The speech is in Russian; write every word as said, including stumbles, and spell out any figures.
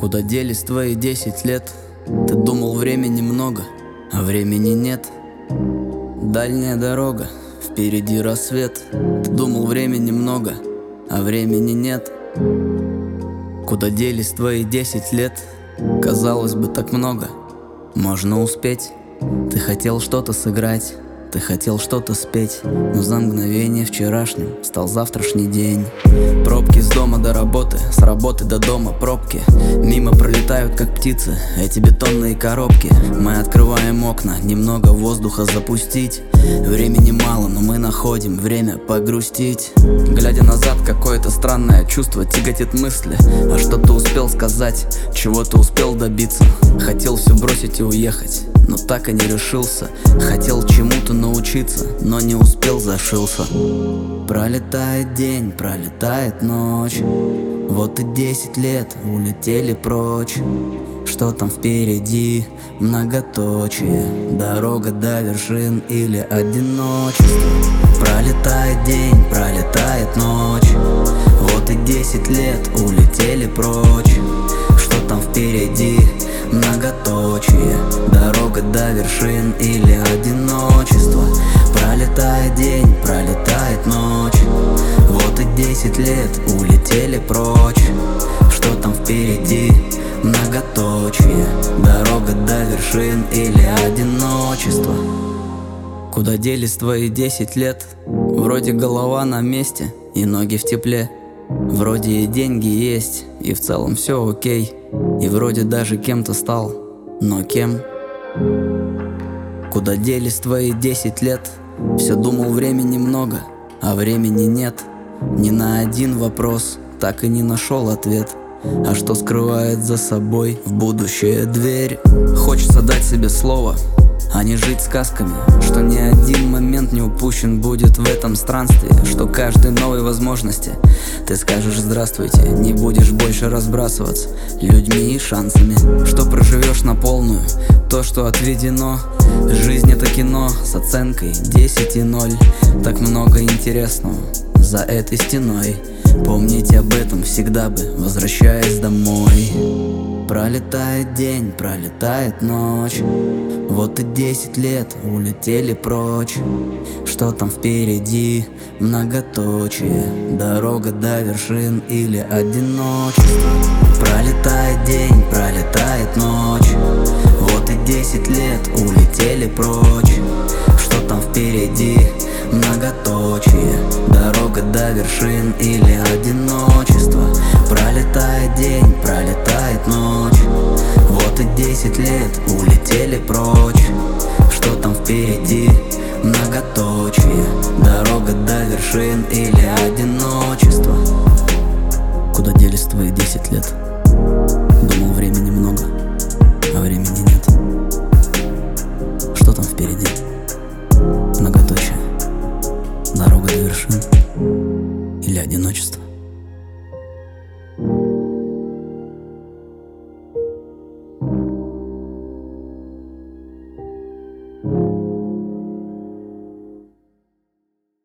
Куда делись твои десять лет? Ты думал, времени много, а времени нет. Дальняя дорога, впереди рассвет. Ты думал, времени много, а времени нет. Куда делись твои десять лет? Казалось бы, так много, можно успеть. Ты хотел что-то сыграть, ты хотел что-то спеть, но за мгновение вчерашним стал завтрашний день. Пробки с дома до работы, с работы до дома пробки. Мимо пролетают как птицы эти бетонные коробки. Мы открываем окна, немного воздуха запустить. Времени мало, но мы находим время погрустить. Глядя назад, какое-то странное чувство тяготит мысли. А что ты успел сказать, чего ты успел добиться? Хотел все бросить и уехать, но так и не решился. Хотел чему-то научиться, но не успел, зашился. Пролетает день, пролетает ночь. Вот и десять лет улетели прочь. Что там впереди? Многоточие. Дорога до вершин или одиночество? Пролетает день, пролетает ночь. Вот и десять лет улетели прочь. Что там впереди? Многоточие. Дорога до вершин или одиночество? Пролетает день, пролетает ночь. Вот и десять лет улетели прочь. Что там впереди? Многоточие. Дорога до вершин или одиночество? Куда делись твои десять лет? Вроде голова на месте и ноги в тепле. Вроде и деньги есть, и в целом все окей. И вроде даже кем-то стал, но кем? Куда делись твои десять лет? Все думал, времени много, а времени нет. Ни на один вопрос так и не нашел ответ. А что скрывает за собой в будущее дверь? Хочется дать себе слово, а не жить сказками. Что ни один момент не упущен будет в этом странстве. Что каждой новой возможности ты скажешь здравствуйте. Не будешь больше разбрасываться людьми и шансами. Что проживешь на полную то, что отведено. Жизнь это кино с оценкой десять и ноль. Так много интересного за этой стеной. Помните об этом всегда бы, возвращаясь домой. Пролетает день, пролетает ночь. Вот и десять лет улетели прочь. Что там впереди? Многоточие. Дорога до вершин или одиночество? Пролетает день, пролетает ночь. Вот и десять лет улетели прочь. Что там впереди? Многоточие. Дорога до вершин или одиночество? Пролетает день, пролетает ночь. Вот и десять лет улетели прочь. Что там впереди? Многоточие. Дорога до вершин или одиночество? Куда делись твои десять лет? Думал, времени много, а времени нет. Что там впереди? Многоточие. Дорога до вершин или одиночество?